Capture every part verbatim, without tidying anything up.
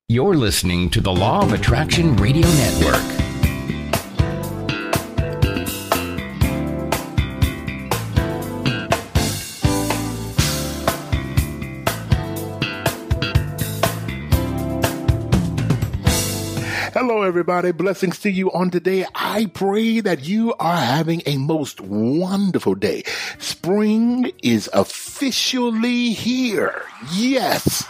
You're listening to the Law of Attraction Radio Network. Hello, everybody. Blessings to you on today. I pray that you are having a most wonderful day. Spring is officially here. Yes.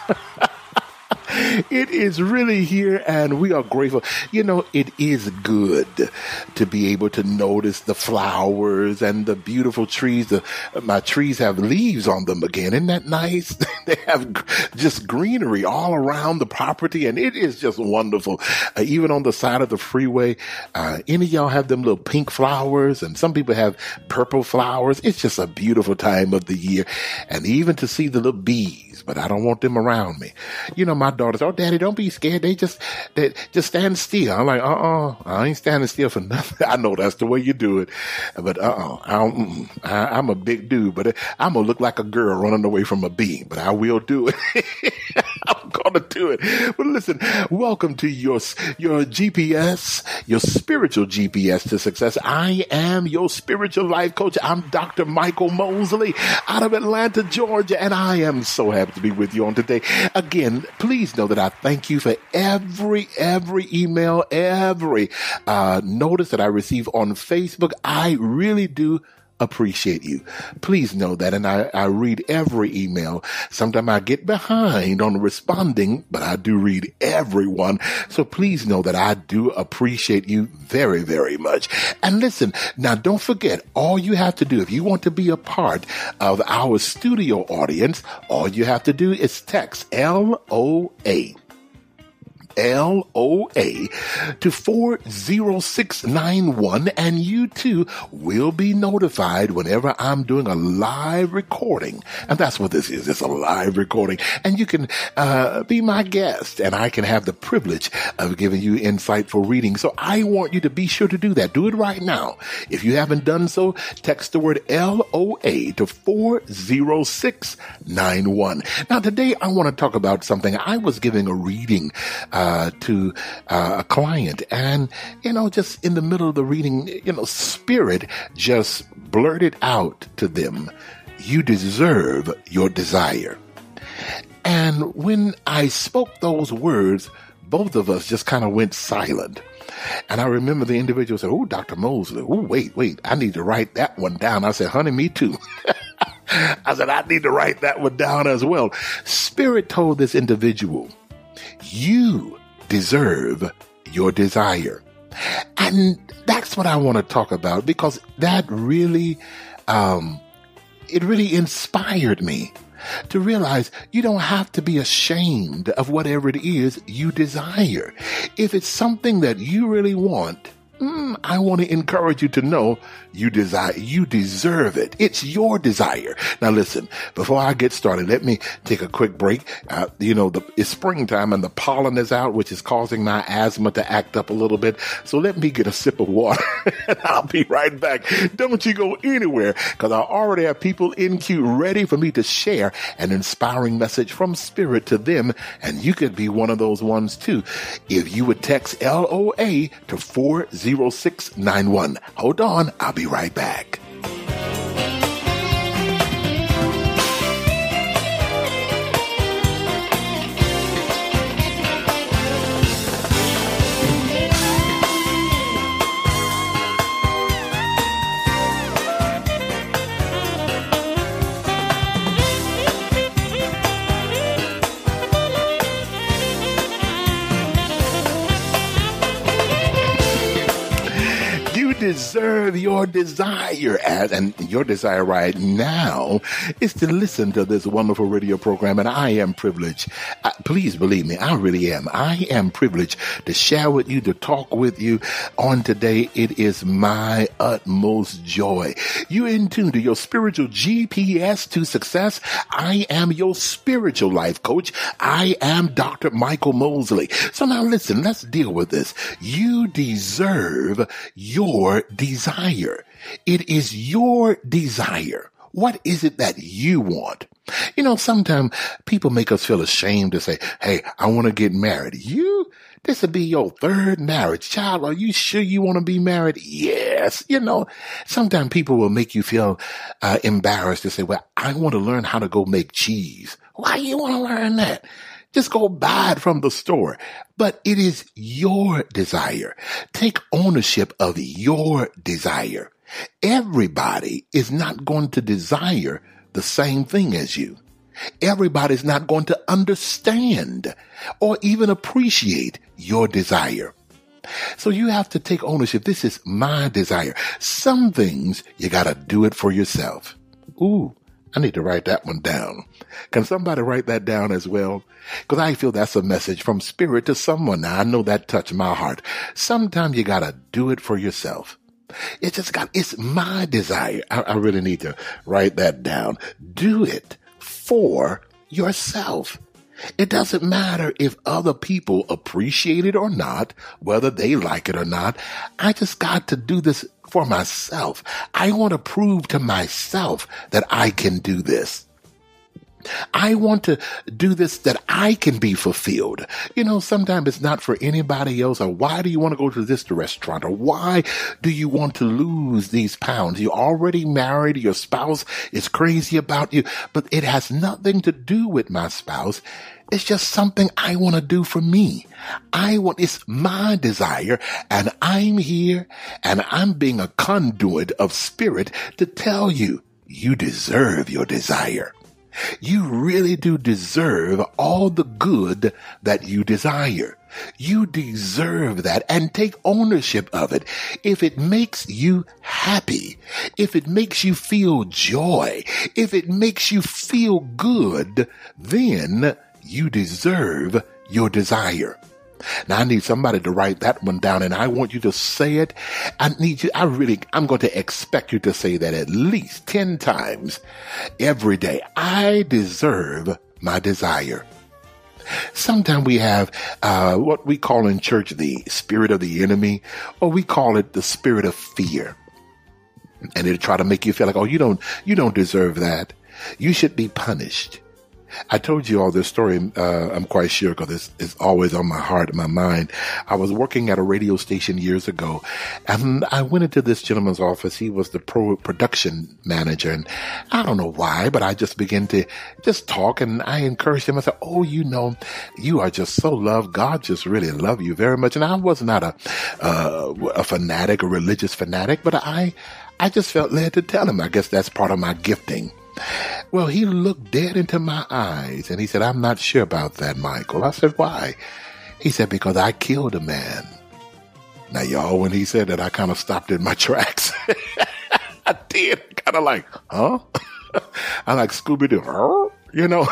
It is really here, and we are grateful. You know, it is good to be able to notice the flowers and the beautiful trees. The, my trees have leaves on them again. Isn't that nice? They have just greenery all around the property, and it is just wonderful. Uh, even on the side of the freeway, uh, any of y'all have them little pink flowers, and some people have purple flowers. It's just a beautiful time of the year, and even to see the little bees, but I don't want them around me. You know, my daughters, oh, Daddy, don't be scared. They just, they just stand still. I'm like, uh-uh, I ain't standing still for nothing. I know that's the way you do it, but uh-uh, I don't, I, I'm a big dude, but I'm gonna look like a girl running away from a bee, but I will do it. I'm gonna do it. But listen, welcome to your, your G P S, your spiritual G P S to success. I am your spiritual life coach. I'm Doctor Michael Mosley out of Atlanta, Georgia, and I am so happy to be with you on today. Again, please know that I thank you for every, every email, every uh, notice that I receive on Facebook. I really do appreciate you. Please know that. And I, I read every email. Sometimes I get behind on responding, but I do read everyone. So please know that I do appreciate you very, very much. And listen, now don't forget, all you have to do, if you want to be a part of our studio audience, all you have to do is text L O A. L O A to four zero six nine one, and you too will be notified whenever I'm doing a live recording. And that's what this is. It's a live recording. And you can uh, be my guest, and I can have the privilege of giving you insightful reading. So I want you to be sure to do that. Do it right now. If you haven't done so, text the word L O A to four zero six nine one. Now, today I want to talk about something. I was giving a reading uh, Uh, to uh, a client, and you know, just in the middle of the reading, you know, Spirit just blurted out to them, "You deserve your desire." And when I spoke those words, both of us just kind of went silent. And I remember the individual said, "Oh, Doctor Mosley, oh, wait, wait, I need to write that one down." I said, "Honey, me too." I said, "I need to write that one down as well." Spirit told this individual, "You deserve your desire." And that's what I want to talk about, because that really, um, it really inspired me to realize you don't have to be ashamed of whatever it is you desire. If it's something that you really want, Mm, I want to encourage you to know you desire, you deserve it. It's your desire. Now listen, before I get started, let me take a quick break. Uh, you know, the, it's springtime and the pollen is out, which is causing my asthma to act up a little bit. So let me get a sip of water and I'll be right back. Don't you go anywhere, because I already have people in queue ready for me to share an inspiring message from Spirit to them. And you could be one of those ones too. If you would text L O A to four zero six nine one. Hold on, I'll be right back. Deserve your desire, as and your desire right now is to listen to this wonderful radio program, and I am privileged. Uh, please believe me, I really am. I am privileged to share with you, to talk with you on today. It is my utmost joy. You're in tune to your spiritual G P S to success. I am your spiritual life coach. I am Doctor Michael Mosley. So now listen, let's deal with this. You deserve your desire. It is your desire. What is it that you want? You know, sometimes people make us feel ashamed to say, hey, I want to get married. You, this will be your third marriage. Child, are you sure you want to be married? Yes. You know, sometimes people will make you feel uh, embarrassed to say, well, I want to learn how to go make cheese. Why you want to learn that? Just go buy it from the store. But it is your desire. Take ownership of your desire. Everybody is not going to desire the same thing as you. Everybody's not going to understand or even appreciate your desire. So you have to take ownership. This is my desire. Some things you got to do it for yourself. Ooh, I need to write that one down. Can somebody write that down as well? Because I feel that's a message from Spirit to someone. Now, I know that touched my heart. Sometimes you got to do it for yourself. It's just got, it's my desire. I, I really need to write that down. Do it for yourself. It doesn't matter if other people appreciate it or not, whether they like it or not. I just got to do this for myself. I want to prove to myself that I can do this. I want to do this that I can be fulfilled. You know, sometimes it's not for anybody else. Or why do you want to go to this restaurant? Or why do you want to lose these pounds? You're already married. Your spouse is crazy about you, but it has nothing to do with my spouse. It's just something I want to do for me. I want, it's my desire, and I'm here and I'm being a conduit of Spirit to tell you, you deserve your desire. You really do deserve all the good that you desire. You deserve that, and take ownership of it. If it makes you happy, if it makes you feel joy, if it makes you feel good, then you deserve your desire. Now, I need somebody to write that one down, and I want you to say it. I need you, I really, I'm going to expect you to say that at least ten times every day. I deserve my desire. Sometimes we have uh, what we call in church the spirit of the enemy, or we call it the spirit of fear. And it'll try to make you feel like, oh, you don't, you don't deserve that. You should be punished. I told you all this story, uh, I'm quite sure, because it's, it's always on my heart and my mind. I was working at a radio station years ago, and I went into this gentleman's office. He was the pro production manager, and I don't know why, but I just began to just talk, and I encouraged him. I said, oh, you know, you are just so loved. God just really love you very much. And I was not a, uh, a fanatic, a religious fanatic, but I, I just felt led to tell him. I guess that's part of my gifting. Well, he looked dead into my eyes and he said, I'm not sure about that, Michael. I said, why? He said, because I killed a man. Now, y'all, when he said that, I kind of stopped in my tracks. I did. Kind of like, huh? I like Scooby-Doo, huh? You know?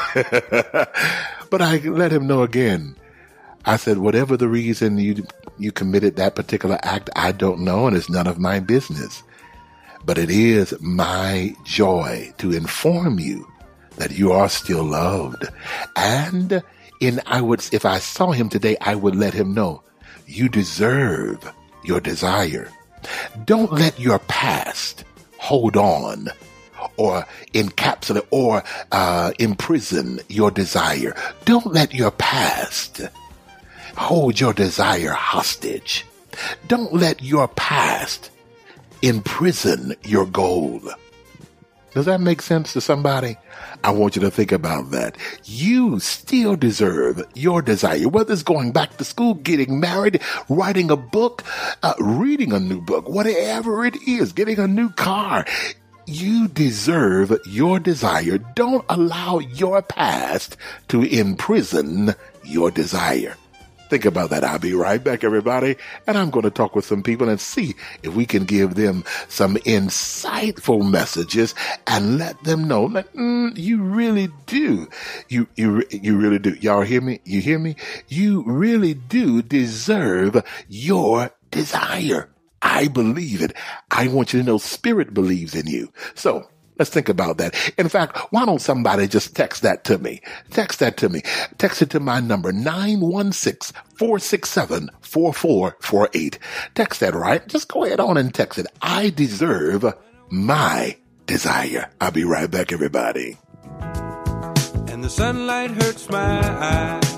But I let him know again. I said, whatever the reason you, you committed that particular act, I don't know, and it's none of my business. But it is my joy to inform you that you are still loved. And in I would, if I saw him today, I would let him know you deserve your desire. Don't let your past hold on or encapsulate or uh, imprison your desire. Don't let your past hold your desire hostage. Don't let your past imprison your goal. Does that make sense to somebody? I want you to think about that. You still deserve your desire, whether it's going back to school, getting married, writing a book, uh, reading a new book, whatever it is, getting a new car. You deserve your desire. Don't allow your past to imprison your desire. Think about that. I'll be right back, everybody. And I'm going to talk with some people and see if we can give them some insightful messages and let them know that mm, you really do. You, you, you really do. Y'all hear me? You hear me? You really do deserve your desire. I believe it. I want you to know Spirit believes in you. So let's think about that. In fact, why don't somebody just text that to me? Text that to me. Text it to my number, nine one six, four six seven, four four four eight. Text that, right? Just go ahead on and text it. I deserve my desire. I'll be right back, everybody. And the sunlight hurts my eyes,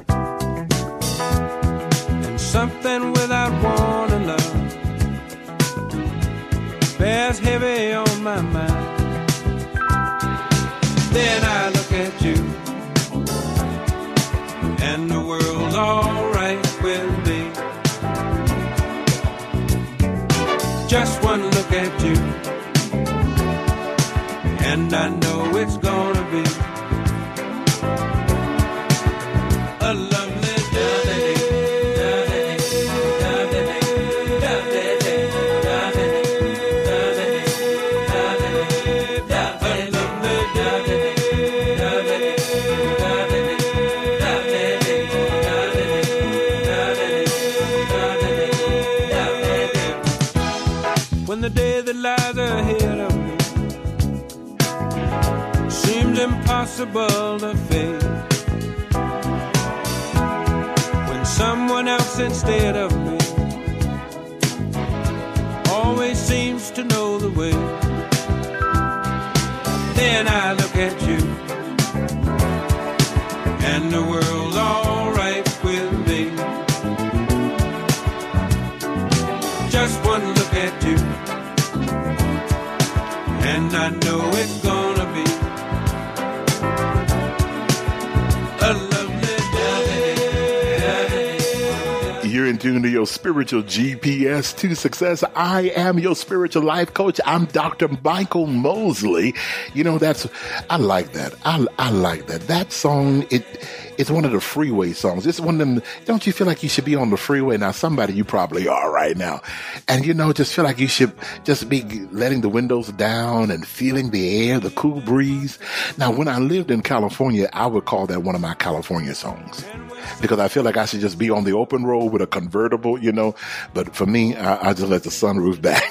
and something without warning, love, bears heavy on my mind. Then I look at you, and the world's all right with me. Just one look at you, and I know it's gonna be a lovely day. When the day that lies ahead of me seems impossible to face, when someone else instead of me always seems to know the way, then I look at you, and the world's all right with me. Just one look at you, and I know it's gonna be a lovely day. You're in tune to your spiritual G P S to success. I am your spiritual life coach. I'm Doctor Michael Mosley. You know, that's, I like that. I, I like that. That song, it, it's one of the freeway songs. It's one of them. Don't you feel like you should be on the freeway? Now, somebody you probably are right now. And, you know, just feel like you should just be letting the windows down and feeling the air, the cool breeze. Now, when I lived in California, I would call that one of my California songs, because I feel like I should just be on the open road with a convertible, you know. But for me, I, I just let the sunroof back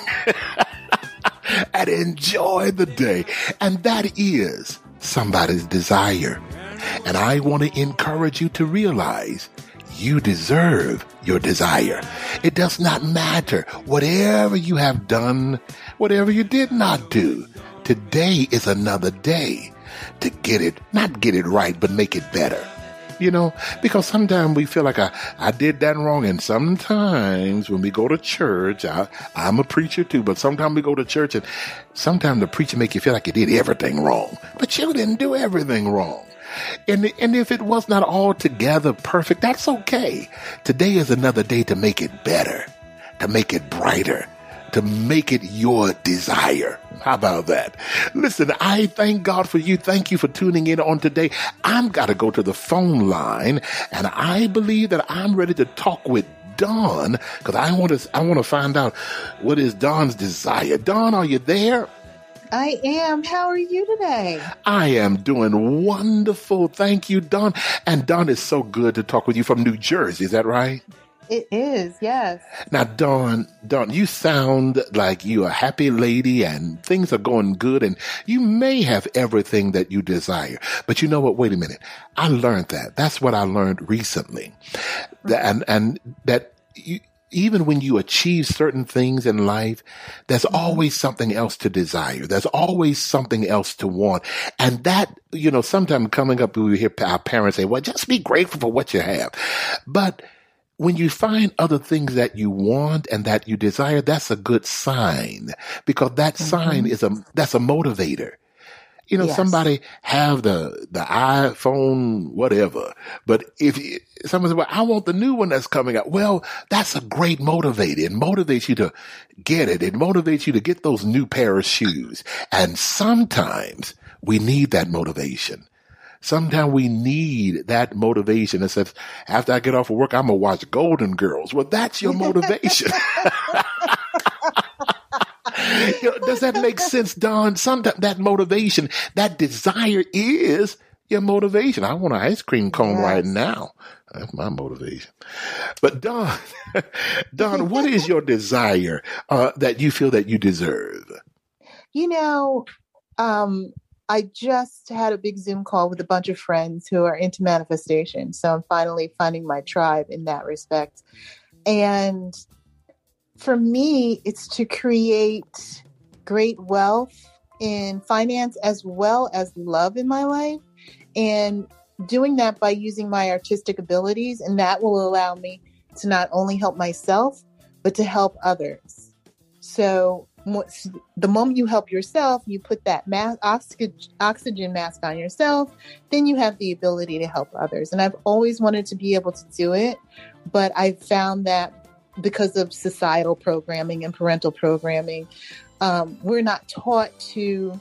and enjoy the day. And that is somebody's desire. And I want to encourage you to realize you deserve your desire. It does not matter whatever you have done, whatever you did not do. Today is another day to get it, not get it right, but make it better. You know, because sometimes we feel like I, I did that wrong. And sometimes when we go to church, I, I'm a preacher too, but sometimes we go to church and sometimes the preacher make you feel like you did everything wrong, but you didn't do everything wrong. And, and if it was not altogether perfect, that's okay. Today is another day to make it better, to make it brighter, to make it your desire. How about that? Listen, I thank God for you. Thank you for tuning in on today. I'm got to go to the phone line, and I believe that I'm ready to talk with Dawn, because I want to, I want to find out what is Dawn's desire. Dawn, are you there? I am. How are you today? I am doing wonderful. Thank you, Dawn. And Dawn, is so good to talk with you from New Jersey. Is that right? It is, yes. Now, Dawn, Dawn, you sound like you're a happy lady and things are going good and you may have everything that you desire. But you know what? Wait a minute. I learned that. That's what I learned recently. That, and, and that you, even when you achieve certain things in life, there's always something else to desire. There's always something else to want. And that, you know, sometimes coming up, we hear our parents say, well, just be grateful for what you have. But when you find other things that you want and that you desire, that's a good sign, because that mm-hmm. sign is a, that's a motivator. You know, yes. Somebody have the, the iPhone, whatever, but if you, someone says, well, I want the new one that's coming out. Well, that's a great motivator. It motivates you to get it. It motivates you to get those new pair of shoes. And sometimes we need that motivation. Sometimes we need that motivation that says, after I get off of work, I'm going to watch Golden Girls. Well, that's your motivation. You know, does that make sense, Dawn? Sometimes that motivation, that desire is your motivation. I want an ice cream cone yes. right now. That's my motivation. But Dawn, Dawn, what is your desire uh, that you feel that you deserve? You know, um, I just had a big Zoom call with a bunch of friends who are into manifestation. So I'm finally finding my tribe in that respect. And for me, it's to create great wealth in finance as well as love in my life, and doing that by using my artistic abilities. And that will allow me to not only help myself, but to help others. So the moment you help yourself, you put that mask, oxygen, oxygen mask on yourself, then you have the ability to help others. And I've always wanted to be able to do it, but I found that because of societal programming and parental programming, um, we're not taught to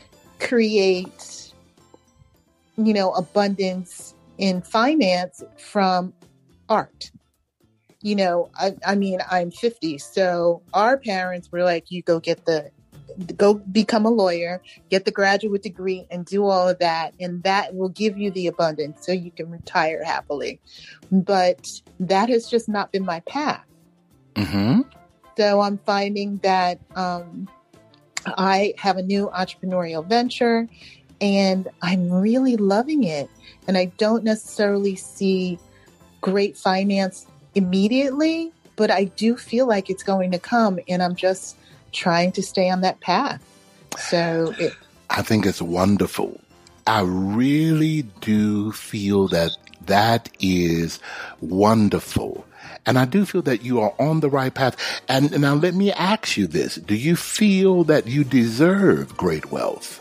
create, you know, abundance in finance from art. You know, I, I mean, I'm fifty, so our parents were like, you go get the, go become a lawyer, get the graduate degree and do all of that. And that will give you the abundance so you can retire happily. But that has just not been my path. Mm-hmm. So I'm finding that um, I have a new entrepreneurial venture and I'm really loving it. And I don't necessarily see great finance immediately, but I do feel like it's going to come, and I'm just trying to stay on that path. So it, I think it's wonderful. I really do feel that that is wonderful. And I do feel that you are on the right path. And, and now let me ask you this. Do you feel that you deserve great wealth?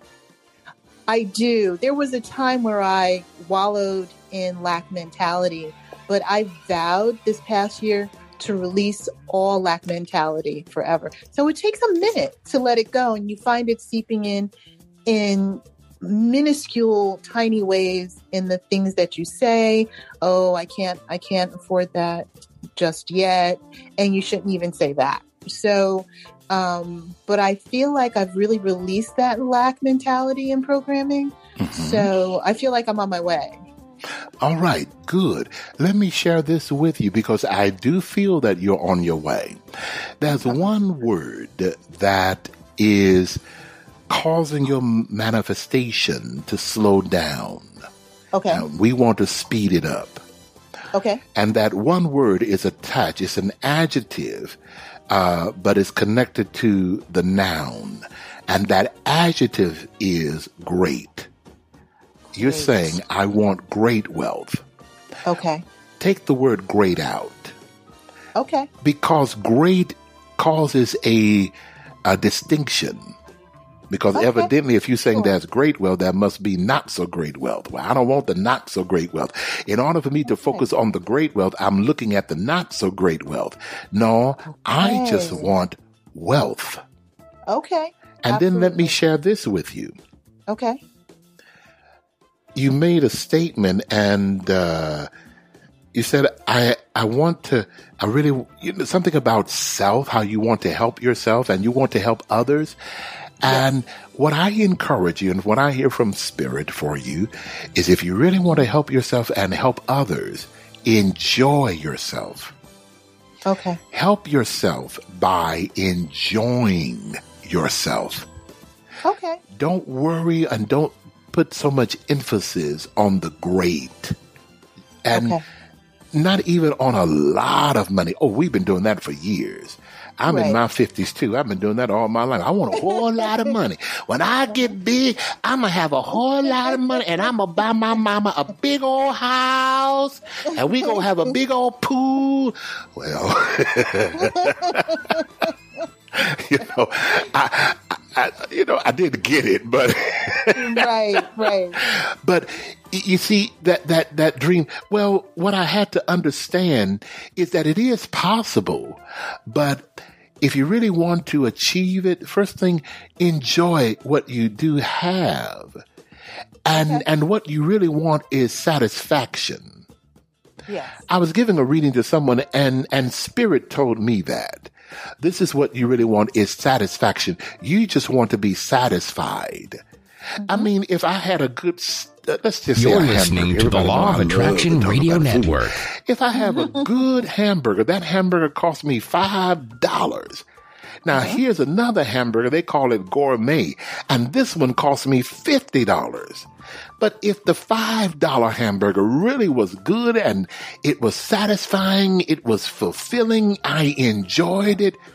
I do. There was a time where I wallowed in lack mentality, but I vowed this past year to release all lack mentality forever. So it takes a minute to let it go, and you find it seeping in in minuscule, tiny ways in the things that you say. Oh, I can't, I can't afford that just yet, and you shouldn't even say that. So, um, but I feel like I've really released that lack mentality in programming. Mm-hmm. So I feel like I'm on my way. All right, good. Let me share this with you because I do feel that you're on your way. There's one word that is causing your manifestation to slow down. Okay. Now, we want to speed it up. Okay. And that one word is attached. It's an adjective, uh, but it's connected to the noun. And that adjective is great. You're great. Saying, I want great wealth. Okay. Take the word great out. Okay. Because great causes a, a distinction. Because okay. evidently, if you're saying cool. That's great wealth, that must be not so great wealth. Well, I don't want the not so great wealth. In order for me to okay. focus on the great wealth, I'm looking at the not so great wealth. No, okay. I just want wealth. Okay. And Absolutely. Then let me share this with you. Okay. You made a statement and uh, you said, I I want to, I really, you know, something about self, how you want to help yourself and you want to help others. And yes. What I encourage you and what I hear from Spirit for you is if you really want to help yourself and help others, enjoy yourself. Okay. Help yourself by enjoying yourself. Okay. Don't worry and don't put so much emphasis on the great. And okay. Not even on a lot of money. Oh, we've been doing that for years. I'm right. in my fifties too. I've been doing that all my life. I want a whole lot of money. When I get big, I'm going to have a whole lot of money and I'm going to buy my mama a big old house and we going to have a big old pool. Well, you know, I, I, you know, I didn't get it, but right, right. But you see that, that, that dream, well, what I had to understand is that it is possible, but if you really want to achieve it, first thing, enjoy what you do have. And, okay. and what you really want is satisfaction. Yes. I was giving a reading to someone and, and Spirit told me that. This is what you really want is satisfaction. You just want to be satisfied. Mm-hmm. I mean, if I had a good, uh, let's just You're say a listening hamburger. to the Law of Attraction Radio Network. Food. If I have a good hamburger, that hamburger costs me five dollars. Now, mm-hmm. here's another hamburger. They call it gourmet. And this one costs me fifty dollars. But if the five dollar hamburger really was good and it was satisfying, it was fulfilling, I enjoyed it,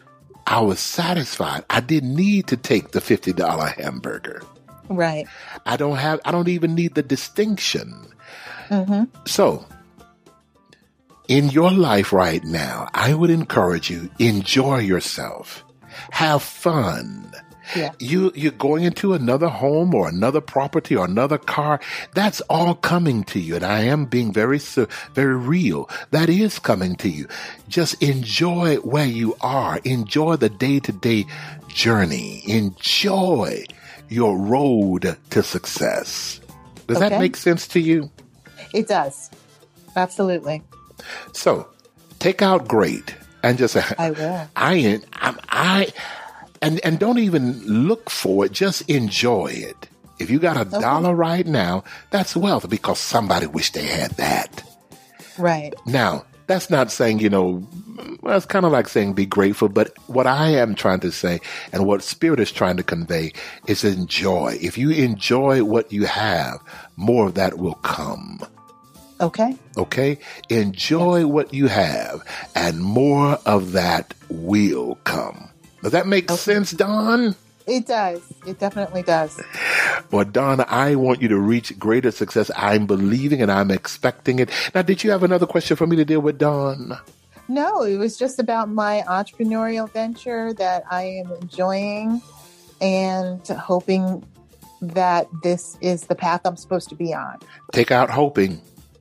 I was satisfied. I didn't need to take the fifty dollar hamburger. Right. I don't have, I don't even need the distinction. Mm-hmm. So, in your life right now, I would encourage you, enjoy yourself. Have fun. Yeah. You, you're going into another home or another property or another car. That's all coming to you. And I am being very, very real. That is coming to you. Just enjoy where you are. Enjoy the day-to-day journey. Enjoy your road to success. Does Okay. that make sense to you? It does. Absolutely. So take out great and just say, I will. I, I, I, and, and don't even look for it. Just enjoy it. If you got a Okay. dollar right now, that's wealth because somebody wished they had that. Right. Now, that's not saying, you know, well, it's kind of like saying be grateful. But what I am trying to say and what Spirit is trying to convey is enjoy. If you enjoy what you have, more of that will come. Okay. Okay? Enjoy what you have, and more of that will come. Does that make Okay. sense, Don? It does. It definitely does. Well, Don, I want you to reach greater success. I'm believing and I'm expecting it. Now, did you have another question for me to deal with, Don? No, it was just about my entrepreneurial venture that I am enjoying and hoping that this is the path I'm supposed to be on. Take out hoping.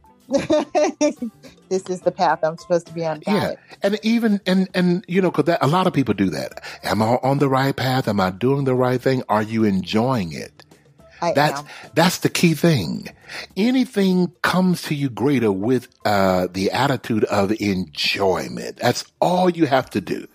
This is the path I'm supposed to be on. Got Yeah. it. And even, and, and, you know, cause that, a lot of people do that. Am I on the right path? Am I doing the right thing? Are you enjoying it? I That's, am. that's the key thing. Anything comes to you greater with, uh, the attitude of enjoyment. That's all you have to do.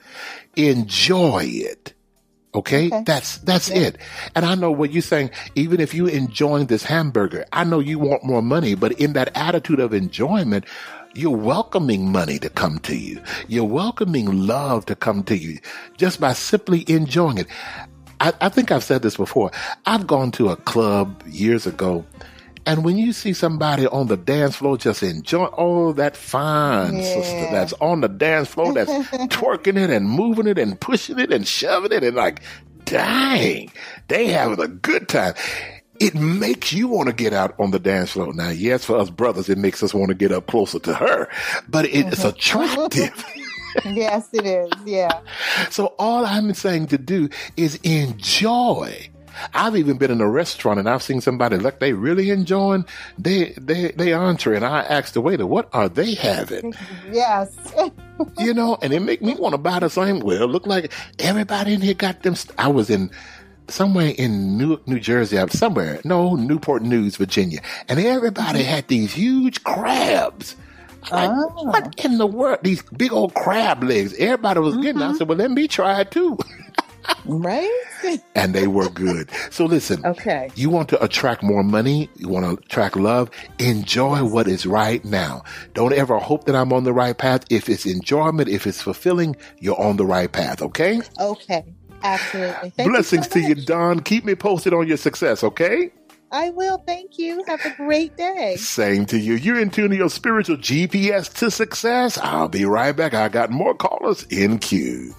Enjoy it. Okay? Okay. That's, that's Yeah. it. And I know what you're saying, even if you're enjoying this hamburger, I know you want more money, but in that attitude of enjoyment, you're welcoming money to come to you. You're welcoming love to come to you just by simply enjoying it. I, I think I've said this before. I've gone to a club years ago, and when you see somebody on the dance floor just enjoy, oh, that fine Yeah. sister that's on the dance floor, that's twerking it and moving it and pushing it and shoving it, and like, dang, they having a good time. It makes you want to get out on the dance floor. Now, yes, for us brothers, it makes us want to get up closer to her, but it's attractive. Yes, it is. Yeah. So all I'm saying to do is enjoy. I've even been in a restaurant and I've seen somebody look, they really enjoying they they they entree, and I asked the waiter, what are they having? Yes. You know, and it make me want to buy the same. Well, look like everybody in here got them. St- I was in somewhere in Newark, New Jersey, I was somewhere, no, Newport News, Virginia, and everybody had these huge crabs. Like, Oh. what in the world? These big old crab legs. Everybody was getting. I said, well, let me try it too. Right? And they were good. So listen, Okay. you want to attract more money, you want to attract love, enjoy what is right now. Don't ever hope that I'm on the right path. If it's enjoyment, if it's fulfilling, you're on the right path, okay? Okay. Absolutely. Thank Blessings you so to you, much. Don. Keep me posted on your success, okay? I will. Thank you. Have a great day. Same to you. You're in tune to your spiritual G P S to success. I'll be right back. I got more callers in queue.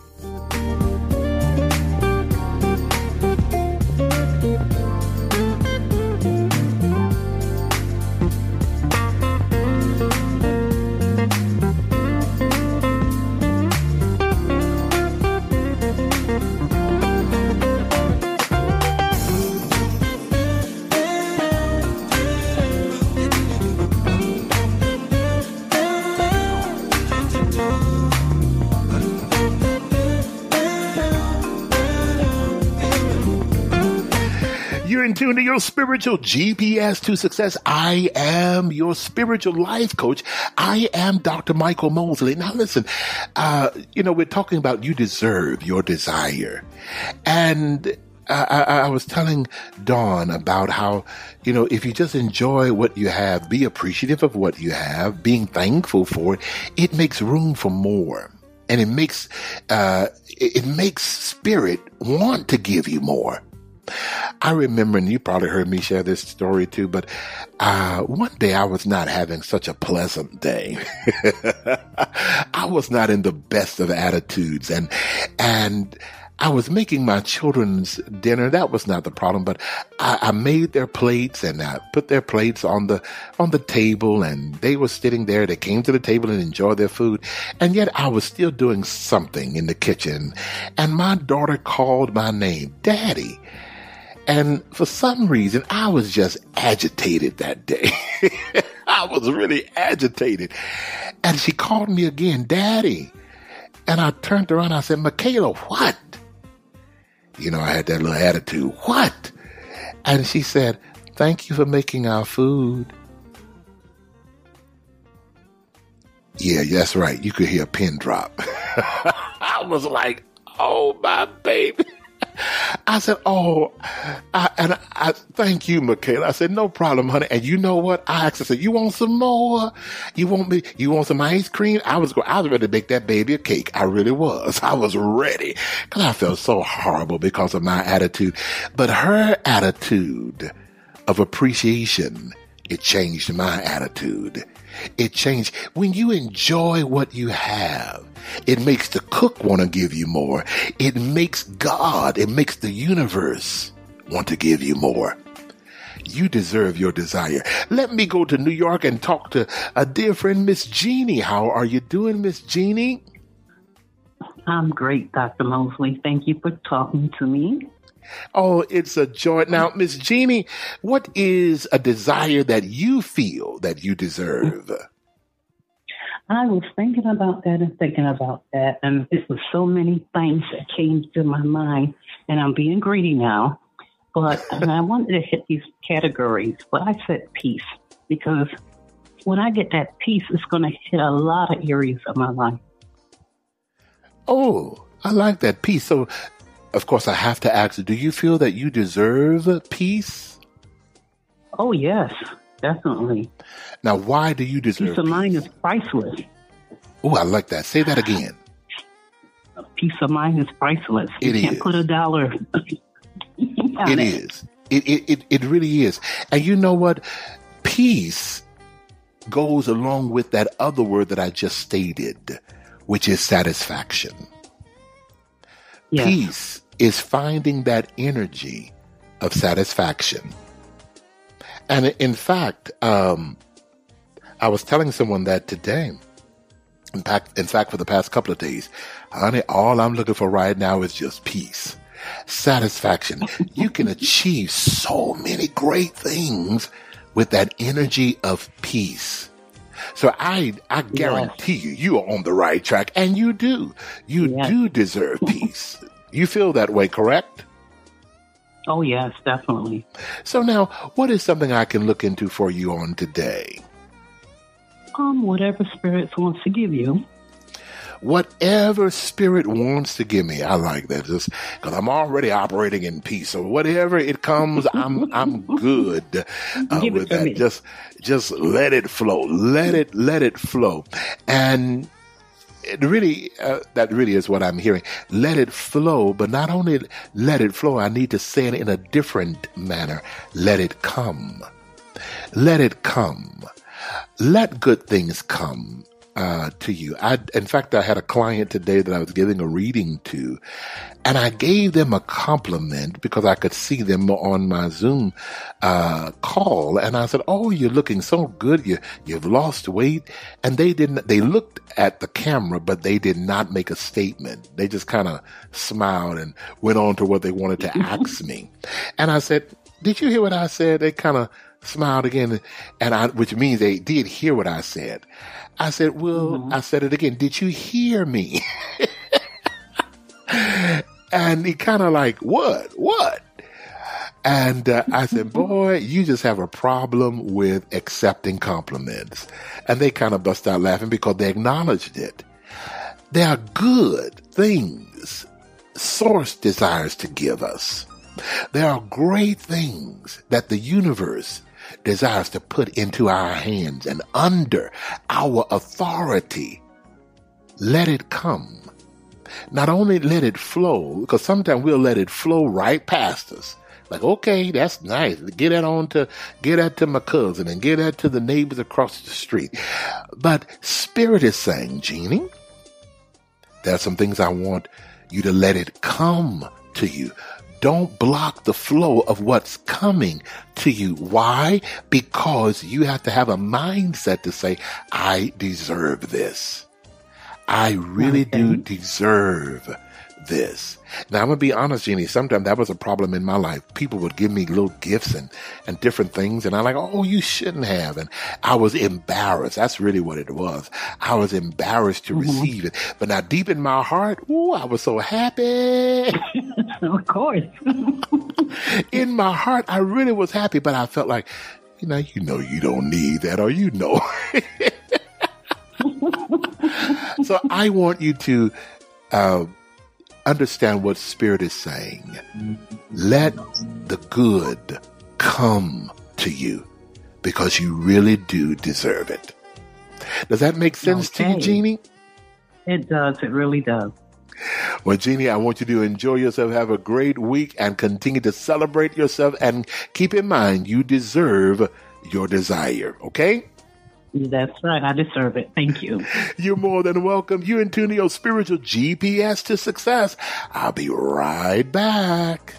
You're in tune to your spiritual G P S to success. I am your spiritual life coach. I am Doctor Michael Mosley. Now listen, uh, you know, we're talking about you deserve your desire. And I, I, I was telling Dawn about how, you know, if you just enjoy what you have, be appreciative of what you have, being thankful for it, it makes room for more. And it makes, uh, it, it makes spirit want to give you more. I remember, and you probably heard me share this story too, but uh, one day I was not having such a pleasant day. I was not in the best of attitudes, and and I was making my children's dinner. That was not the problem, but I, I made their plates and I put their plates on the on the table, and they were sitting there. They came to the table and enjoyed their food, and yet I was still doing something in the kitchen, and my daughter called my name, Daddy. And for some reason, I was just agitated that day. I was really agitated. And she called me again, Daddy. And I turned around and I said, Michaela, what? You know, I had that little attitude. What? And she said, thank you for making our food. Yeah, that's right. You could hear a pin drop. I was like, oh, my baby. I said, oh, I, and I, I thank you, Michaela. I said, no problem, honey. And you know what? I asked her, I said, you want some more? You want me? You want some ice cream? I was, I was ready to make that baby a cake. I really was. I was ready because I felt so horrible because of my attitude. But her attitude of appreciation, it changed my attitude. It changed. When you enjoy what you have, it makes the cook want to give you more. It makes God, it makes the universe want to give you more. You deserve your desire. Let me go to New York and talk to a dear friend, Miss Jeannie. How are you doing, Miss Jeannie? I'm great, Doctor Mosley. Thank you for talking to me. Oh, it's a joy. Now, Miss Jeannie, what is a desire that you feel that you deserve? I was thinking about that and thinking about that, and it was so many things that came to my mind, and I'm being greedy now, but and I wanted to hit these categories, but I said peace, because when I get that peace, it's going to hit a lot of areas of my life. Oh, I like that peace. So, of course, I have to ask, do you feel that you deserve peace? Oh, yes, definitely. Now, why do you deserve peace? Peace of mind is priceless. Oh, I like that. Say that again. Peace of mind is priceless. You It can't is. put a dollar. It is. It, it, it, it really is. And you know what? Peace goes along with that other word that I just stated, which is satisfaction. Yes. Peace is finding that energy of satisfaction. And in fact, um, I was telling someone that today. In fact, in fact, for the past couple of days, honey, all I'm looking for right now is just peace, satisfaction. You can achieve so many great things with that energy of peace. So I, I guarantee Yes. you, you are on the right track, and you do. You Yes. do deserve peace. You feel that way, correct? Oh, yes, definitely. So now, what is something I can look into for you on today? Um, whatever spirits wants to give you. Whatever spirit wants to give me, I like that. Just because I'm already operating in peace, so whatever it comes, I'm I'm good uh, Give it with to that. me. Just just let it flow, let it let it flow, and it really uh, that really is what I'm hearing. Let it flow, but not only let it flow, I need to say it in a different manner. Let it come, let it come, let good things come. Uh, to you. I, in fact, I had a client today that I was giving a reading to, and I gave them a compliment because I could see them on my Zoom uh, call, and I said, "Oh, you're looking so good. You you've lost weight." And they didn't. They looked at the camera, but they did not make a statement. They just kind of smiled and went on to what they wanted to ask me. And I said, "Did you hear what I said?" They kind of smiled again, and I, which means they did hear what I said. I said, well, mm-hmm. I said it again. Did you hear me? And he kind of like, what? What? And uh, I said, boy, you just have a problem with accepting compliments. And they kind of bust out laughing because they acknowledged it. There are good things Source desires to give us. There are great things that the universe desires to put into our hands and under our authority. Let it come. Not only let it flow, because sometimes we'll let it flow right past us. Like, okay, that's nice. Get that on to, get that to my cousin and get that to the neighbors across the street. But Spirit is saying, Jeannie, There are some things I want you to let it come to you. Don't block the flow of what's coming to you. Why? Because you have to have a mindset to say, I deserve this. I really okay. do deserve this. Now, I'm going to be honest, Jeannie, sometimes that was a problem in my life. People would give me little gifts and, and different things, and I'm like, oh, you shouldn't have. And I was embarrassed. That's really what it was. I was embarrassed to mm-hmm. receive it. But now deep in my heart, ooh, I was so happy. Of course. In my heart, I really was happy, but I felt like, you know, you know, you don't need that, or you know. So I want you to, uh, understand what Spirit is saying. Let the good come to you because you really do deserve it. Does that make sense okay. to you, Jeannie? It does. It really does. Well, Jeannie, I want you to enjoy yourself, have a great week, and continue to celebrate yourself. And keep in mind, you deserve your desire, okay? That's right. I deserve it. Thank you. You're more than welcome. You and Tunio Spiritual G P S to success. I'll be right back.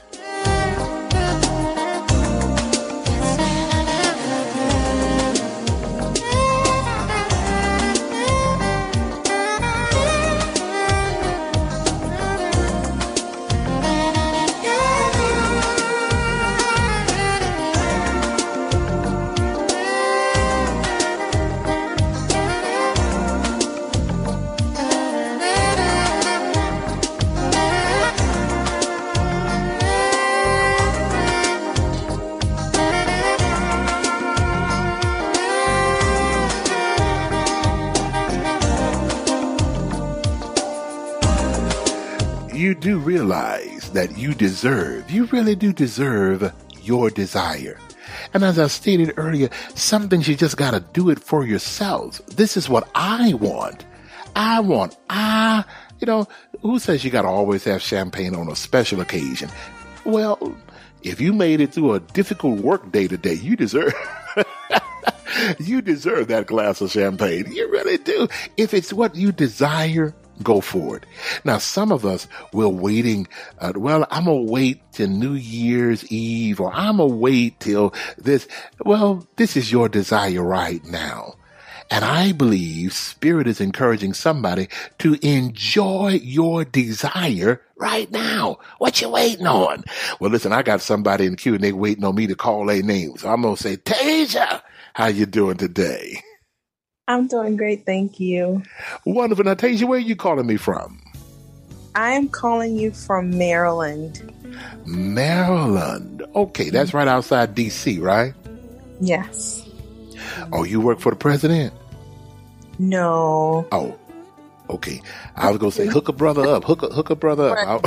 You do realize that you deserve, you really do deserve your desire. And as I stated earlier, some things you just got to do it for yourselves. This is what I want. I want, I, you know, who says you got to always have champagne on a special occasion? Well, if you made it through a difficult work day today, you deserve, you deserve that glass of champagne. You really do. If it's what you desire, go forward. Now, some of us, we're waiting, uh, well, I'm going to wait till New Year's Eve, or I'm going to wait till this. Well, this is your desire right now. And I believe Spirit is encouraging somebody to enjoy your desire right now. What you waiting on? Well, listen, I got somebody in the queue and they waiting on me to call their names. So I'm going to say, Tasia, how you doing today? I'm doing great, thank you. Wonderful. Now, Tasia, where are you calling me from? I am calling you from Maryland. Maryland. Okay, that's right outside D C, right? Yes. Oh, you work for the president? No. Oh, okay. I was going to say, hook a brother up. Hook a, hook a brother up.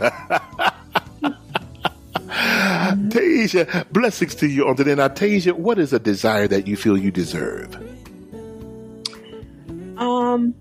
Tasia, blessings to you on today. Now, Tasia, what is a desire that you feel you deserve? Um,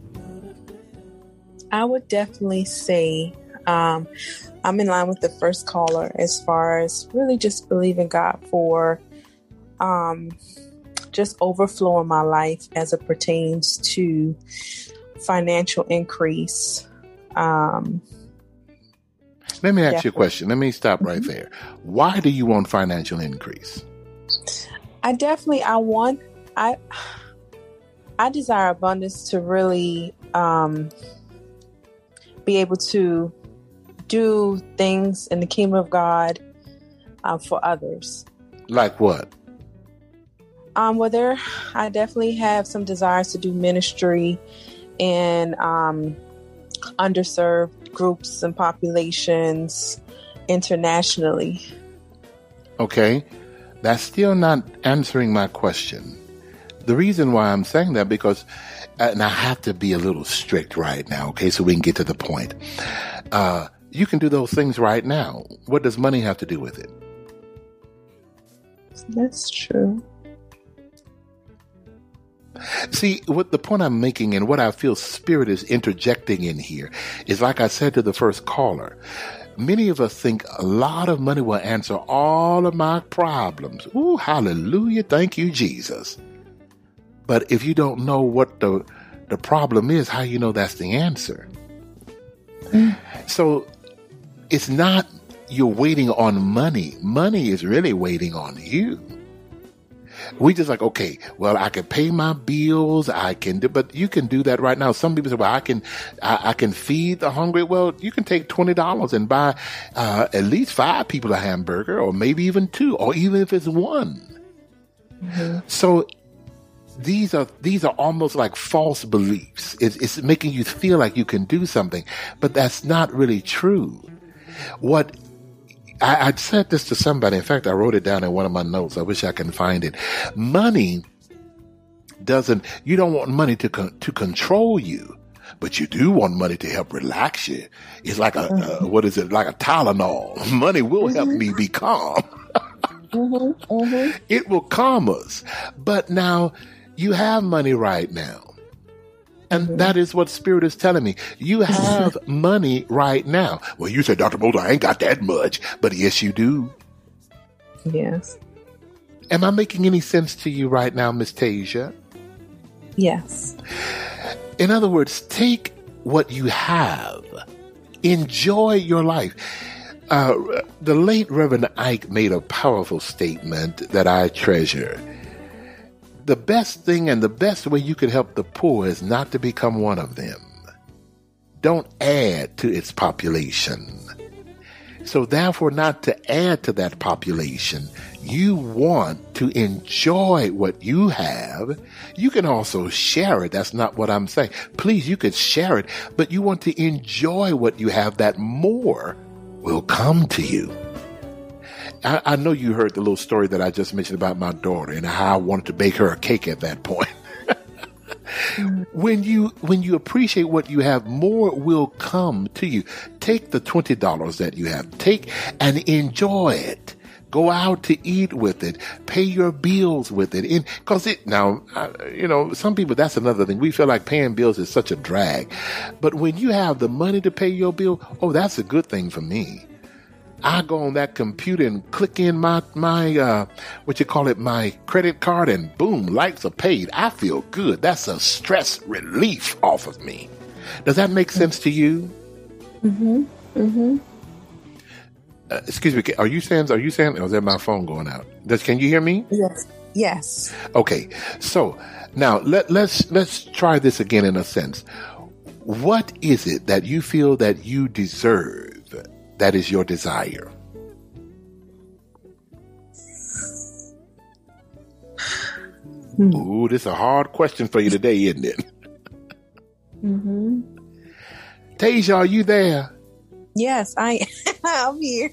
I would definitely say um, I'm in line with the first caller as far as really just believing God for um, just overflow in my life as it pertains to financial increase. Um, Let me ask definitely. you a question. Let me stop right mm-hmm. there. Why do you want financial increase? I definitely, I want, I... I desire abundance to really um, be able to do things in the kingdom of God uh, for others. Like what? Um, well, there, I definitely have some desires to do ministry in um, underserved groups and populations internationally. Okay, that's still not answering my question. The reason why I'm saying that, because, uh, and I have to be a little strict right now, okay, so we can get to the point. Uh, you can do those things right now. What does money have to do with it? That's true. See, what the point I'm making and what I feel Spirit is interjecting in here is, like I said to the first caller, many of us think a lot of money will answer all of my problems. Ooh, hallelujah. Thank you, Jesus. But if you don't know what the the problem is, how you know that's the answer? Mm. So it's not you're waiting on money. Money is really waiting on you. We just like, okay, well, I can pay my bills. I can do, but you can do that right now. Some people say, well, I can, I, I can feed the hungry. Well, you can take twenty dollars and buy, uh, at least five people a hamburger, or maybe even two, or even if it's one. Mm-hmm. So these are, these are almost like false beliefs. It's, it's making you feel like you can do something, but that's not really true. What I, I said this to somebody. In fact, I wrote it down in one of my notes. I wish I can find it. Money doesn't, you don't want money to con, to control you, but you do want money to help relax you. It's like a, mm-hmm. uh, what is it? Like a Tylenol. Money will mm-hmm. help me be calm. mm-hmm. Mm-hmm. It will calm us. But now you have money right now. And mm-hmm. that is what Spirit is telling me. You have money right now. Well, you said, Doctor Bolton, I ain't got that much. But yes, you do. Yes. Am I making any sense to you right now, Miss Tasia? Yes. In other words, take what you have. Enjoy your life. Uh, the late Reverend Ike made a powerful statement that I treasure. The best thing and the best way you can help the poor is not to become one of them. Don't add to its population. So therefore, not to add to that population, you want to enjoy what you have. You can also share it. That's not what I'm saying. Please, you could share it, but you want to enjoy what you have, that more will come to you. I, I know you heard the little story that I just mentioned about my daughter and how I wanted to bake her a cake at that point. When you when you appreciate what you have, more will come to you. Take the twenty dollars that you have. Take and enjoy it. Go out to eat with it. Pay your bills with it. Because it now, uh, you know, some people, that's another thing. We feel like paying bills is such a drag. But when you have the money to pay your bill, oh, that's a good thing for me. I go on that computer and click in my, my, uh, what you call it, my credit card, and boom, lights are paid. I feel good. That's a stress relief off of me. Does that make sense to you? Mm-hmm. Mm-hmm. Uh, excuse me. Are you saying, are you saying, or is that my phone going out? Does, can you hear me? Yes. Yes. Okay. So now let, let's, let's try this again in a sense. What is it that you feel that you deserve? That is your desire. Hmm. Ooh, this is a hard question for you today, isn't it? Mm-hmm. Tasia, are you there? Yes, I I'm here.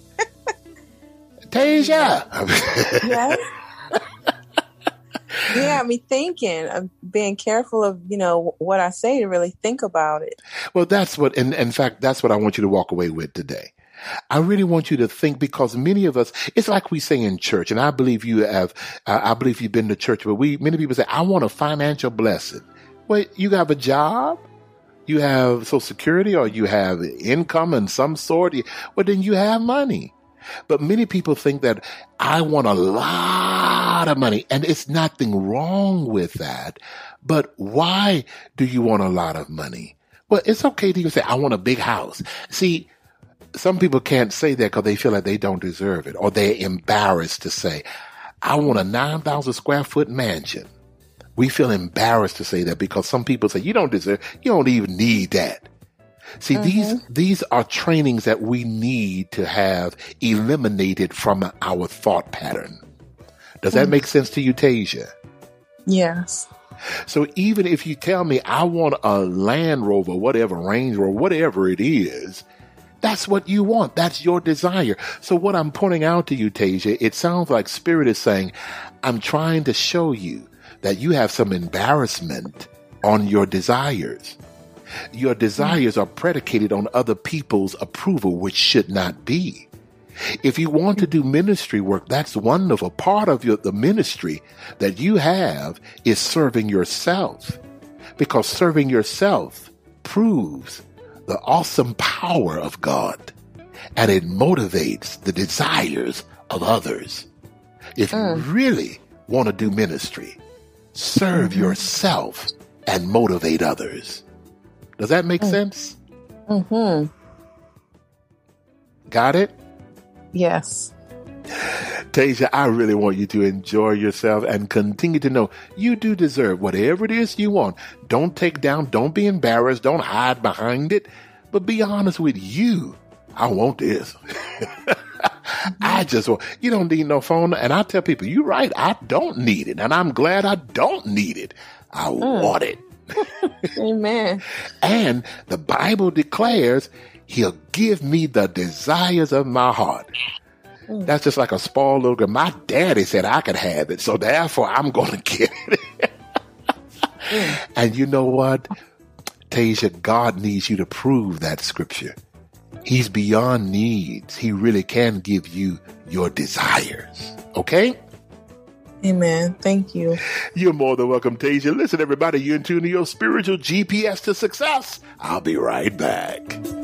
Tasia! Yes. Yeah, I mean, thinking, of being careful of, you know, what I say, to really think about it. Well, that's what, in, in fact, that's what I want you to walk away with today. I really want you to think, because many of us, it's like we say in church, and I believe you have, uh, I believe you've been to church, but we, many people say, I want a financial blessing. Well, you have a job, you have Social Security, or you have income in some sort. Well, then you have money. But many people think that I want a lot of money, and it's nothing wrong with that. But why do you want a lot of money? Well, it's okay to say, I want a big house. See, some people can't say that because they feel like they don't deserve it, or they're embarrassed to say, I want a nine thousand square foot mansion. We feel embarrassed to say that because some people say, you don't deserve, you don't even need that. See, mm-hmm. these, these are trainings that we need to have eliminated from our thought pattern. Does that mm-hmm. make sense to you, Tasia? Yes. So even if you tell me I want a Land Rover, whatever, Range Rover, whatever it is, that's what you want. That's your desire. So what I'm pointing out to you, Tasia, it sounds like Spirit is saying, I'm trying to show you that you have some embarrassment on your desires. Your desires are predicated on other people's approval, which should not be. If you want to do ministry work, that's wonderful. Part of your, the ministry that you have is serving yourself, because serving yourself proves the awesome power of God, and it motivates the desires of others. If mm. you really want to do ministry, serve mm-hmm. yourself and motivate others. Does that make mm. sense? Mm-hmm. Got it? Yes. Tasia, I really want you to enjoy yourself and continue to know you do deserve whatever it is you want. Don't take down, don't be embarrassed, don't hide behind it, but be honest with you. I want this. I just want, you don't need no phone. And I tell people, you're right, I don't need it. And I'm glad I don't need it. I mm. want it. Amen. And the Bible declares he'll give me the desires of my heart. Mm. That's just like a spoiled little girl. My daddy said I could have it, so therefore I'm going to get it. mm. And you know what? Tasia, God needs you to prove that scripture. He's beyond needs. He really can give you your desires. Okay? Amen. Thank you. You're more than welcome, Tasia. Listen, everybody, you're in tune to your spiritual G P S to success. I'll be right back.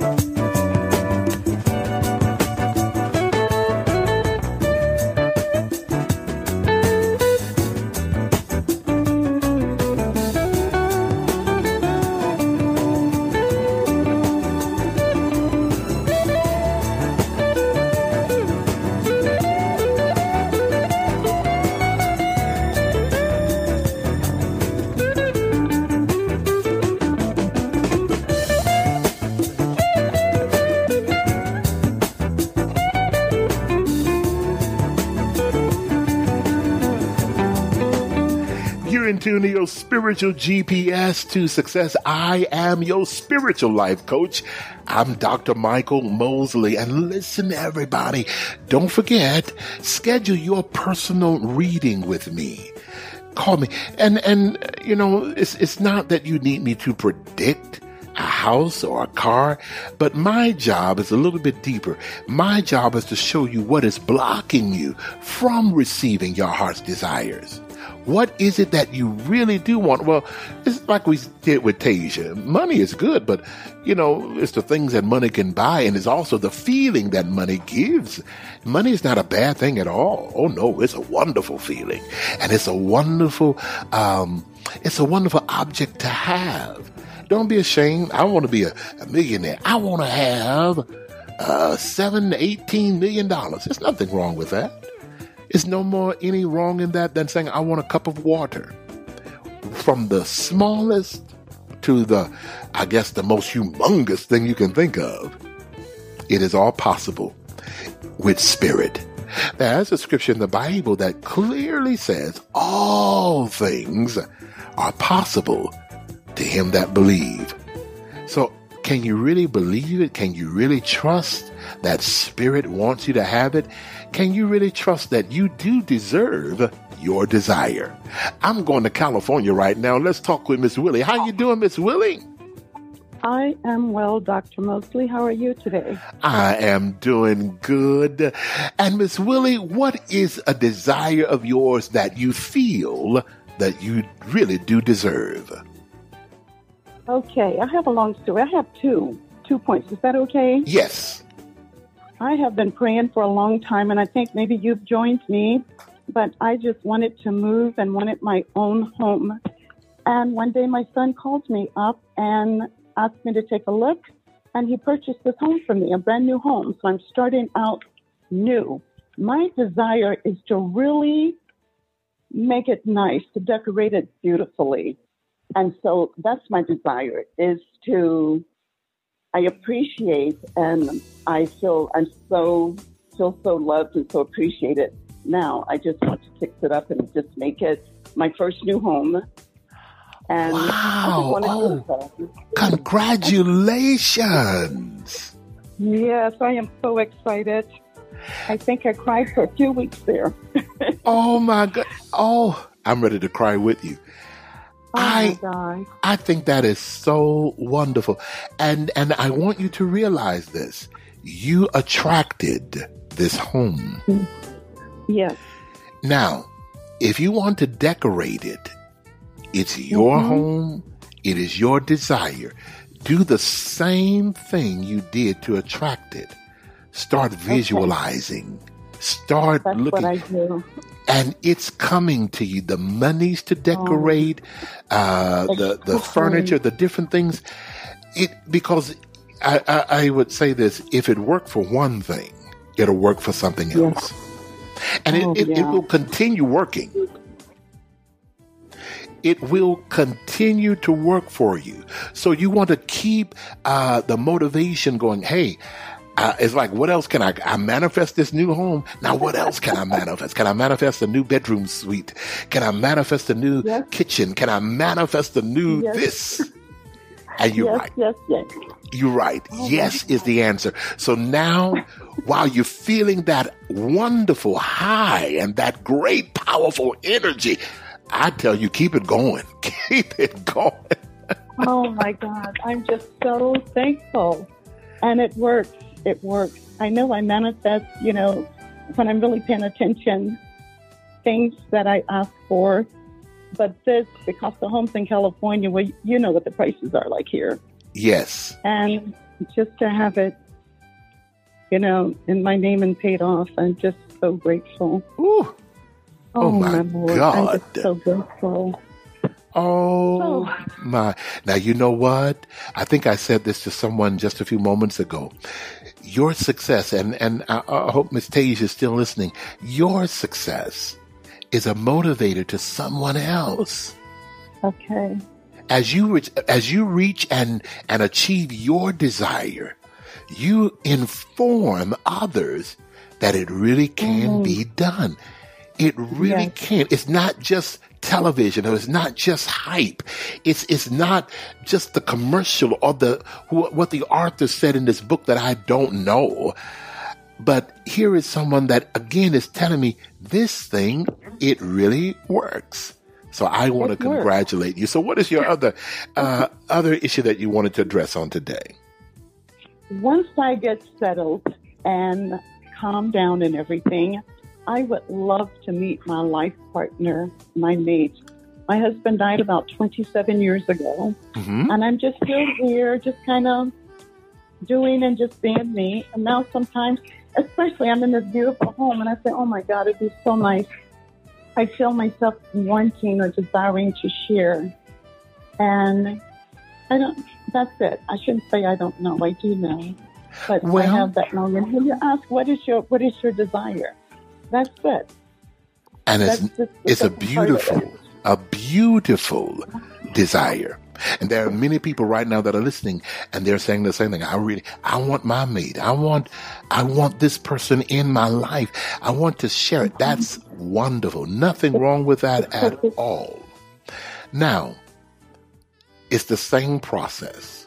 Tune to your spiritual G P S to success. I am your spiritual life coach. I'm Doctor Michael Mosley. And listen, everybody, don't forget, schedule your personal reading with me. Call me. And, and you know, it's, it's not that you need me to predict a house or a car, but my job is a little bit deeper. My job is to show you what is blocking you from receiving your heart's desires. What is it that you really do want? Well, it's like we did with Tasia. Money is good, but, you know, it's the things that money can buy, and it's also the feeling that money gives. Money is not a bad thing at all. Oh, no, it's a wonderful feeling. And it's a wonderful, um, it's a wonderful object to have. Don't be ashamed. I want to be a, a millionaire. I want to have uh, seven, eighteen million dollars. There's nothing wrong with that. There's no more any wrong in that than saying, I want a cup of water. From the smallest to the, I guess, the most humongous thing you can think of. It is all possible with spirit. There's a scripture in the Bible that clearly says all things are possible to him that believe. So can you really believe it? Can you really trust that spirit wants you to have it? Can you really trust that you do deserve your desire? I'm going to California right now. Let's talk with Miss Willie. How you doing, Miss Willie? I am well, Doctor Mosley. How are you today? I am doing good. And Miss Willie, what is a desire of yours that you feel that you really do deserve? Okay, I have a long story. I have two, two points. Is that okay? Yes. I have been praying for a long time, and I think maybe you've joined me, but I just wanted to move and wanted my own home. And one day my son called me up and asked me to take a look, and he purchased this home for me, a brand new home. So I'm starting out new. My desire is to really make it nice, to decorate it beautifully. And so that's my desire, is to, I appreciate and I feel I'm so, feel so loved and so appreciated. Now I just want to fix it up and just make it my first new home. And wow. Oh, congratulations. Yes, I am so excited. I think I cried for a few weeks there. Oh my God. Oh, I'm ready to cry with you. Oh I, my God. I think that is so wonderful. And, and I want you to realize this. You attracted this home. Yes. Now, if you want to decorate it, it's your mm-hmm. home. It is your desire. Do the same thing you did to attract it. Start visualizing. Okay. Start That's looking. What I do. And it's coming to you. The monies to decorate, oh. uh, the, the furniture, the different things. It, because I, I, I would say this: if it worked for one thing, it'll work for something else, yeah. and it, oh, it, yeah. it will continue working. It will continue to work for you. So you want to keep uh, the motivation going. Hey, uh, it's like, what else can I, I manifest this new home? Now, what else can I manifest? Can I manifest a new bedroom suite? Can I manifest a new yes. kitchen? Can I manifest a new yes. this? And you're yes, right. Yes, yes, You're right. Oh, yes is the answer. So now, while you're feeling that wonderful high and that great, powerful energy, I tell you, keep it going. Keep it going. Oh, my God. I'm just so thankful. And it works. It works. I know I manifest, you know, when I'm really paying attention, things that I ask for. But this, because the homes in California, well, you know what the prices are like here. Yes. And just to have it, you know, in my name and paid off, I'm just so grateful. Ooh. Oh, oh my, my Lord. God. I'm just so grateful. Oh, oh, my. Now, you know what? I think I said this to someone just a few moments ago. Your success, and, and I, I hope Miss Tage is still listening, your success is a motivator to someone else. Okay. As you reach, as you reach and, and achieve your desire, you inform others that it really can mm. be done. It really yes. can. It's not just television, or it's not just hype. It's it's not just the commercial or the what the author said in this book that I don't know. But here is someone that again is telling me this thing, it really works. So I want to congratulate you. So what is your other uh, other issue that you wanted to address on today? Once I get settled and calm down and everything, I would love to meet my life partner, my mate. My husband died about twenty-seven years ago, mm-hmm. and I'm just still here, just kind of doing and just being me. And now sometimes, especially I'm in this beautiful home, and I say, oh my God, it'd be so nice. I feel myself wanting or desiring to share. And I don't, that's it. I shouldn't say I don't know. I do know. But well, I have that moment. When you ask, what is your, what is your desire? That's it. And it's, it's a beautiful, a beautiful desire. And there are many people right now that are listening and they're saying the same thing. I really, I want my mate. I want, I want this person in my life. I want to share it. That's wonderful. Nothing wrong with that at all. Now, it's the same process.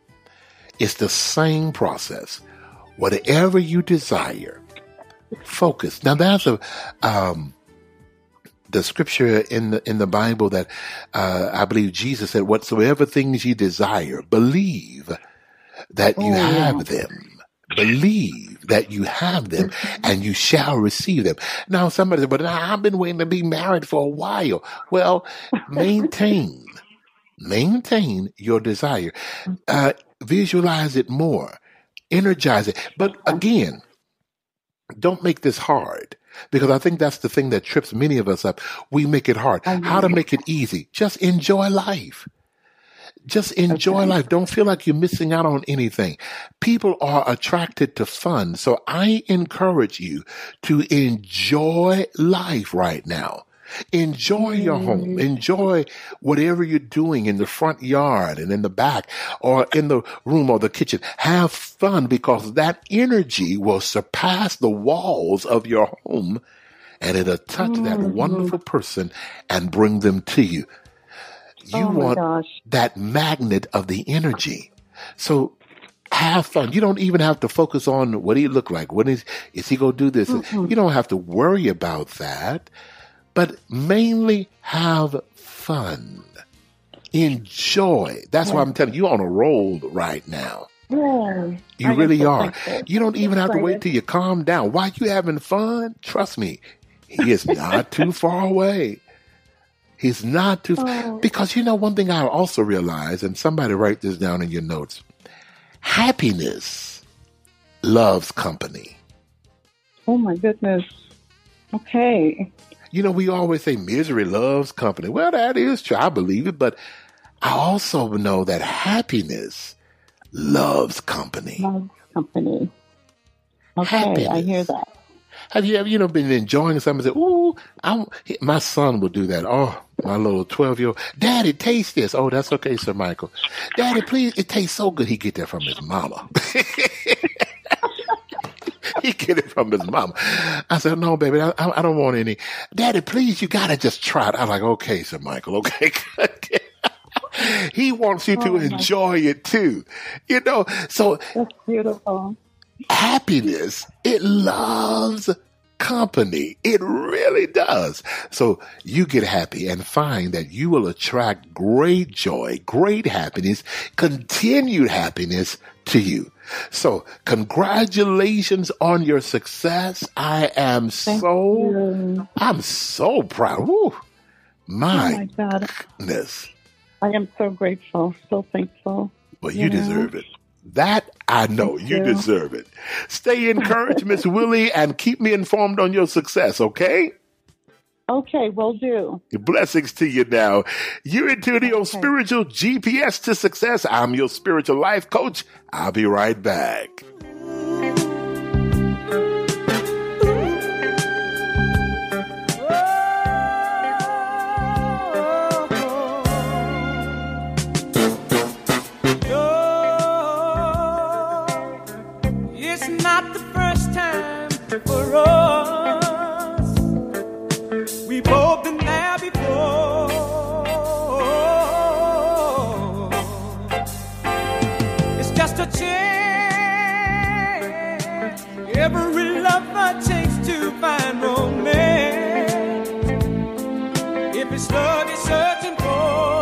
It's the same process. Whatever you desire, focus. Now, there's a, um, the scripture in the, in the Bible that, uh, I believe Jesus said, whatsoever things you desire, believe that you oh, have yeah. them. Believe that you have them and you shall receive them. Now, somebody said, but I've been waiting to be married for a while. Well, maintain, maintain your desire. Uh, visualize it more. Energize it. But again, don't make this hard. Because I think that's the thing that trips many of us up. We make it hard. How to make it easy? Just enjoy life. Just enjoy okay. life. Don't feel like you're missing out on anything. People are attracted to fun. So I encourage you to enjoy life right now. Enjoy your home. Enjoy whatever you're doing in the front yard and in the back or in the room or the kitchen. Have fun because that energy will surpass the walls of your home and it'll touch mm-hmm. that wonderful person and bring them to you. You oh want gosh. that magnet of the energy. So have fun. You don't even have to focus on what he look like. What is, is he going to do this? Mm-hmm. You don't have to worry about that. But mainly have fun. Enjoy. That's why I'm telling you, you're on a roll right now. Yeah, you I really are. You don't even have to wait till you calm down. While you having fun, trust me, he is not too far away. He's not too far. Because you know, one thing I also realize, and somebody write this down in your notes, happiness loves company. Oh my goodness. Okay. You know, we always say misery loves company. Well, that is true. I believe it. But I also know that happiness loves company. Loves company. Okay, Happiness. I hear that. Have you ever, you know, been enjoying something and say, ooh, I, my son will do that. Oh, my little twelve-year-old. Daddy, taste this. Oh, that's okay, Sir Michael. Daddy, please, it tastes so good. He get that from his mama. He get it from his mama. I said, no, baby, I, I don't want any. Daddy, please, you got to just try it. I'm like, okay, Sir Michael, okay. He wants you to Oh, enjoy it too. You know, so That's beautiful. happiness, it loves company. It really does. So you get happy and find that you will attract great joy, great happiness, continued happiness to you. So congratulations on your success. I am Thank so, you. I'm so proud. Woo. Oh My my God. goodness. I am so grateful, so thankful. Well, you Yeah. deserve it. That I know. Thank You you. deserve it. Stay encouraged, Miss Willie, and keep me informed on your success, okay? Okay, will do. Blessings to you now. You're into the Okay. Spiritual G P S to Success. I'm your spiritual life coach. I'll be right back. It's not the first time for us. We've both been there before. It's just a chance every lover takes to find romance. If it's love you're searching for,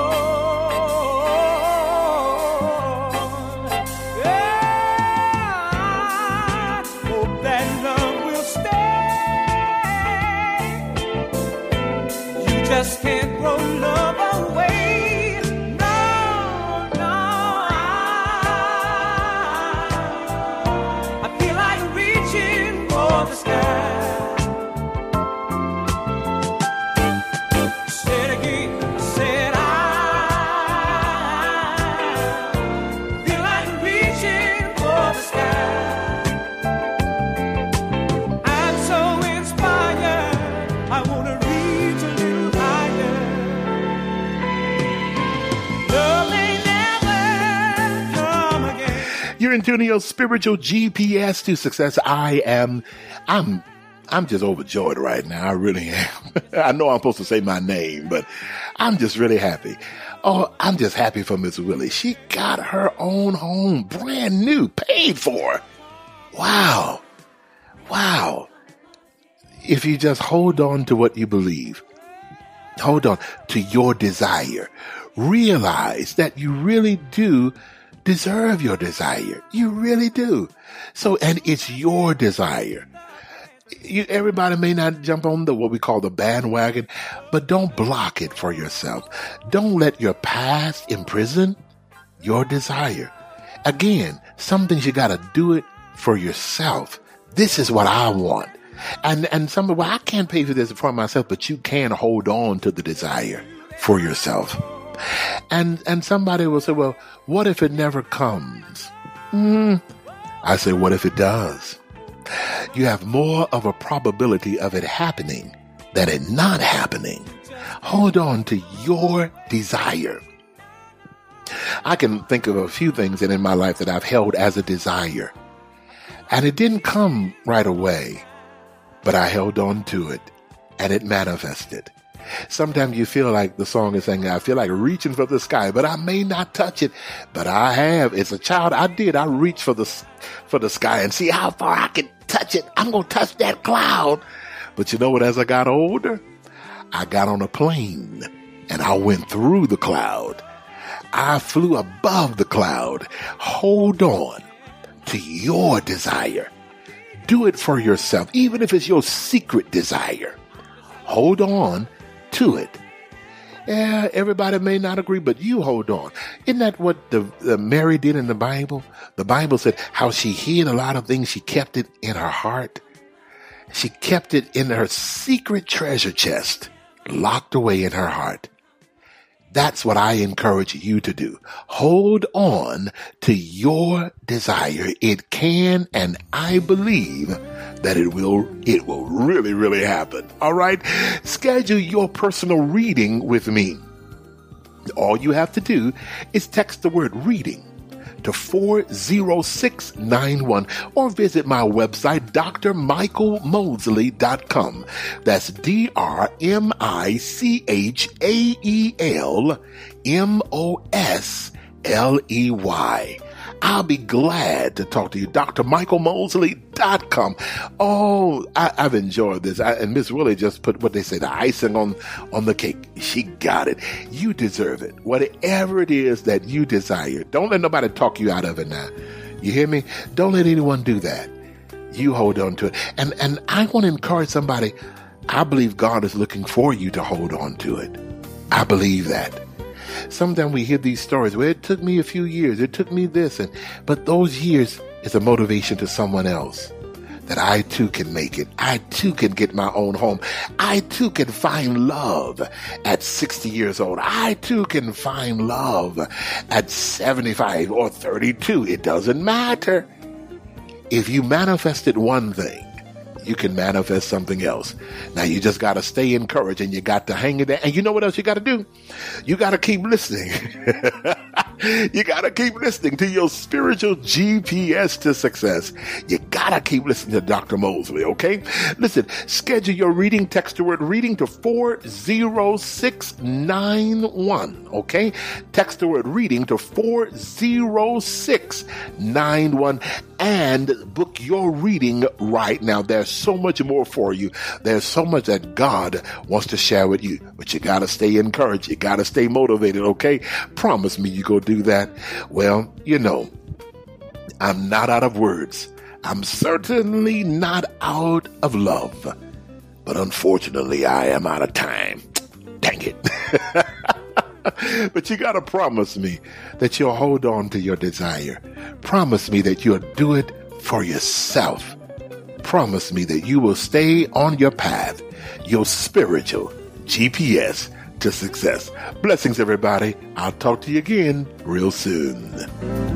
yeah, hope that love will stay. You just can't throw love away. No, no. I feel like reaching for the sky. Say it again. I said I feel like reaching for the sky. I'm so inspired. I wanna reach a little higher. Love may never come again. You're in tune to your spiritual G P S to success. I am, I'm, I'm just overjoyed right now. I really am. I know I'm supposed to say my name, but I'm just really happy. Oh, I'm just happy for Miss Willie. She got her own home, brand new, paid for. Wow. Wow. If you just hold on to what you believe, hold on to your desire, realize that you really do deserve your desire. You really do. So, and it's your desire. You, everybody may not jump on the what we call the bandwagon, but don't block it for yourself. Don't let your past imprison your desire. Again, some things you got to do it for yourself. This is what I want. And and some, well, I can't pay for this for myself, but you can hold on to the desire for yourself. And and somebody will say, well, what if it never comes? Mm. I say, what if it does? You have more of a probability of it happening than it not happening. Hold on to your desire. I can think of a few things that in my life that I've held as a desire. And it didn't come right away, but I held on to it and it manifested. Sometimes you feel like the song is saying, I feel like reaching for the sky, but I may not touch it, but I have. As a child, I did. I reached for the, for the sky and see how far I can touch it. I'm going to touch that cloud. But you know what? As I got older, I got on a plane and I went through the cloud. I flew above the cloud. Hold on to your desire. Do it for yourself, even if it's your secret desire. Hold on to it. Yeah, everybody may not agree, but you hold on. Isn't that what the, the Mary did in the Bible? The Bible said how she hid a lot of things. She kept it in her heart. She kept it in her secret treasure chest, locked away in her heart. That's what I encourage you to do. Hold on to your desire. It can, and I believe that it will, it will really, really happen. All right. Schedule your personal reading with me. All you have to do is text the word reading to four zero six nine one or visit my website, D R michael mosley dot com. That's D R M I C H A E L M O S L E Y. I'll be glad to talk to you. D R michael mosley dot com. Oh, I, I've enjoyed this. I, and Miss Willie just put what they say, the icing on, on the cake. She got it. You deserve it. Whatever it is that you desire. Don't let nobody talk you out of it now. You hear me? Don't let anyone do that. You hold on to it. And, and I want to encourage somebody. I believe God is looking for you to hold on to it. I believe that. Sometimes we hear these stories where it took me a few years, it took me this, and but those years is a motivation to someone else that I too can make it. I too can get my own home. I too can find love at sixty years old. I too can find love at seventy-five or thirty-two. It doesn't matter. If you manifested one thing, you can manifest something else. Now you just got to stay encouraged and you got to hang in there. And you know what else you got to do? You got to keep listening. You got to keep listening to your spiritual G P S to success. You got to keep listening to Doctor Mosley, okay? Listen, schedule your reading, text the word reading to four zero six nine one, okay? Text the word reading to four zero six nine one and book your reading right now. There's so much more for you. There's so much that God wants to share with you, but you got to stay encouraged. You got to stay motivated, okay? Promise me you go do that. Well, you know, I'm not out of words. I'm certainly not out of love, but unfortunately I am out of time. Dang it. But you got to promise me that you'll hold on to your desire. Promise me that you'll do it for yourself. Promise me that you will stay on your path, your spiritual G P S to success. Blessings, everybody. I'll talk to you again real soon.